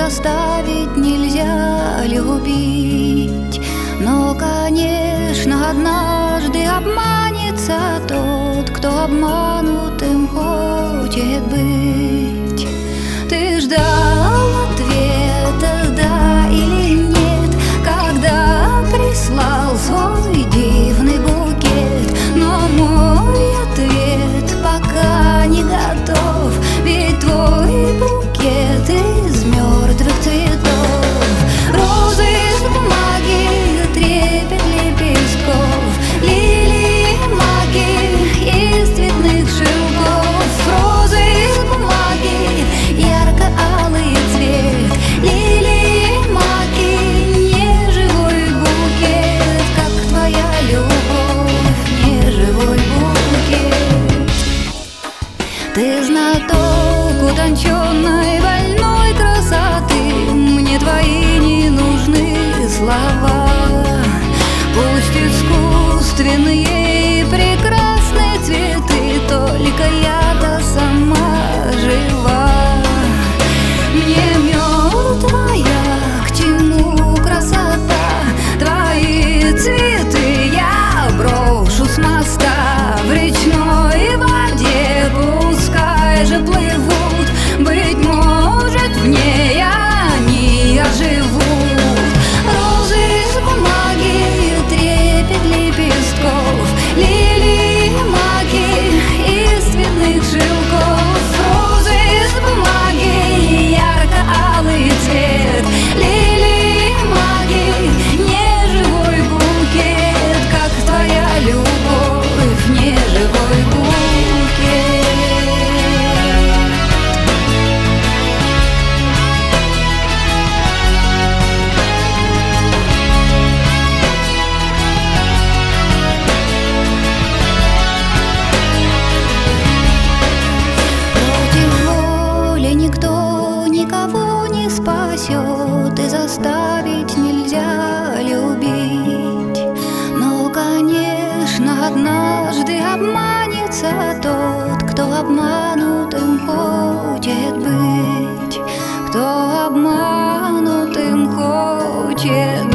заставить нельзя любить. Но, конечно, однажды обманется тот, кто обманутым хочет быть. Ты ждал ответа, да или нет, когда прислал свой дивный букет. Но мой ответ пока не готов, ведь твой букет из мертвых цветов. Розы из бумаги, трепет лепестков, лилии маги из цветных шелков. Розы из бумаги, ярко-алый цвет, лилии маги, неживой букет, как твоя любовь, неживой букет. Ты знаток утонченной больной красоты, мне твои не нужны слова. Пусть искусственные и прекрасные цветы, только я-то сама жива. Мне мертвая к чему красота, твои цветы я брошу с моста в речной воде, пускай же плывут, быть может в ней они оживут. Розы из бумаги, трепет лепестков, лилии маги из цветных шелков. Розы из бумаги, ярко-алый цвет, лилии маги, неживой букет, как твоя любовь, неживой букет. Никто никого не спасет, и заставить нельзя любить. Но, конечно, однажды обманется тот, кто обманутым хочет быть, кто обманутым хочет